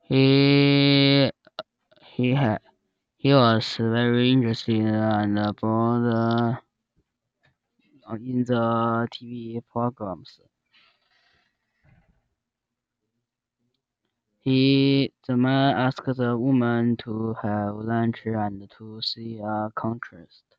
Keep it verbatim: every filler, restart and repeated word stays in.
He he had he was very interested and bold uh, in the T V programs. He the man asked the woman to have lunch and to see a contrast.